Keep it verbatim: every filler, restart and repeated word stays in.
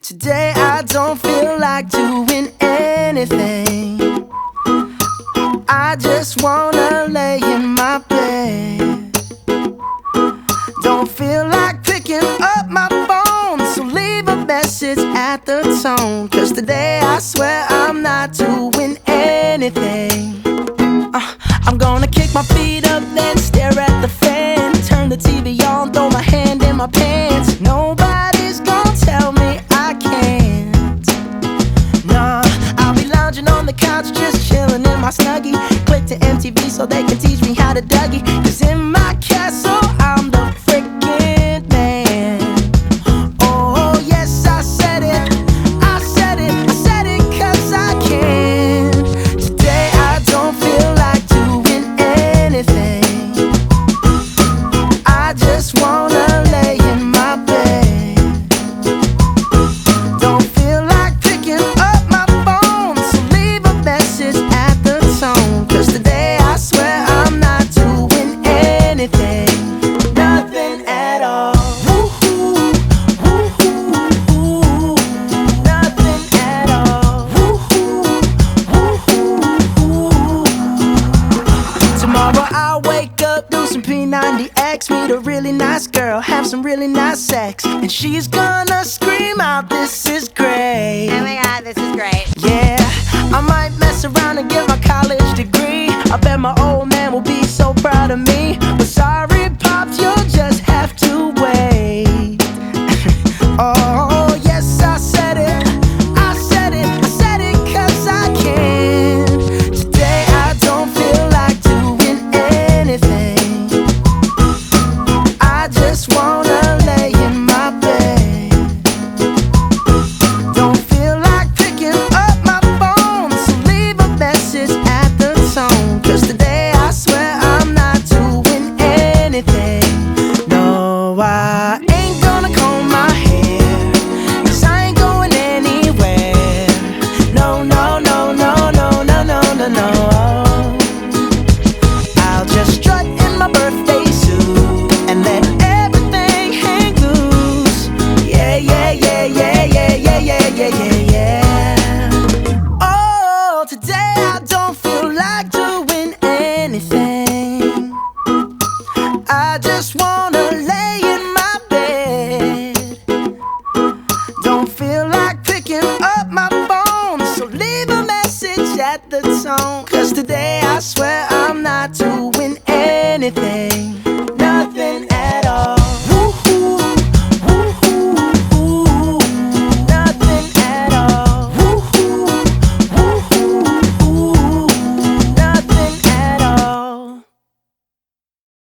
Today I don't feel like doing anything. I just wanna lay in my bed. Don't feel like picking up my phone, so leave a message at the tone. Cause today I swear I'm not doing anything. uh, I'm gonna kick my feet up, then stare at the fan. Turn the T V on, throw my hand in my pants. Nobody's gonna tell me I can't. Nah, I'll be lounging on the couch, just chilling in my Snuggie. Click to M T V so they can teach me how to Dougie. Cause in my castle I'm the freaking man. Oh yes, I said it, I said it, I said it cause I can. Today I don't feel like doing anything. I just wanna lay in my bed. Don't feel like picking up my phone, so leave a message at the tone. Cause today I swear I'm not doing anything. Nothing at all. Woo-hoo, woo-hoo, nothing at all. Woo-hoo, woo-hoo. Tomorrow I'll wake up, do some P ninety X, meet a really nice girl, have some really nice sex, and she's gonna scream out, "This is great." Oh my god, this is great. Yeah, I might mess around and get my college degree. I bet my old man will be so proud of me. But sorry, Pops, you'll just have to wait. Oh, yes, I said it, I said it, I said it cause I can. Today I don't feel like doing anything. I just wanna lay in my bed. Don't feel like picking up my phone, so leave a message at the tone. Cause today I swear I'm not doing anything. No, I ain't gonna comb my hair, cause I ain't going anywhere. No, no, no, no, no, no, no, no, no. I'll just strut in my birthday suit and let everything hang loose. Yeah, yeah, yeah, yeah, yeah, yeah, yeah, yeah, yeah, yeah. Oh, today I don't feel like doing anything. I just wanna lay in my bed. Don't feel like picking up my phone, so leave a message at the tone. Cause today I swear I'm not doing anything.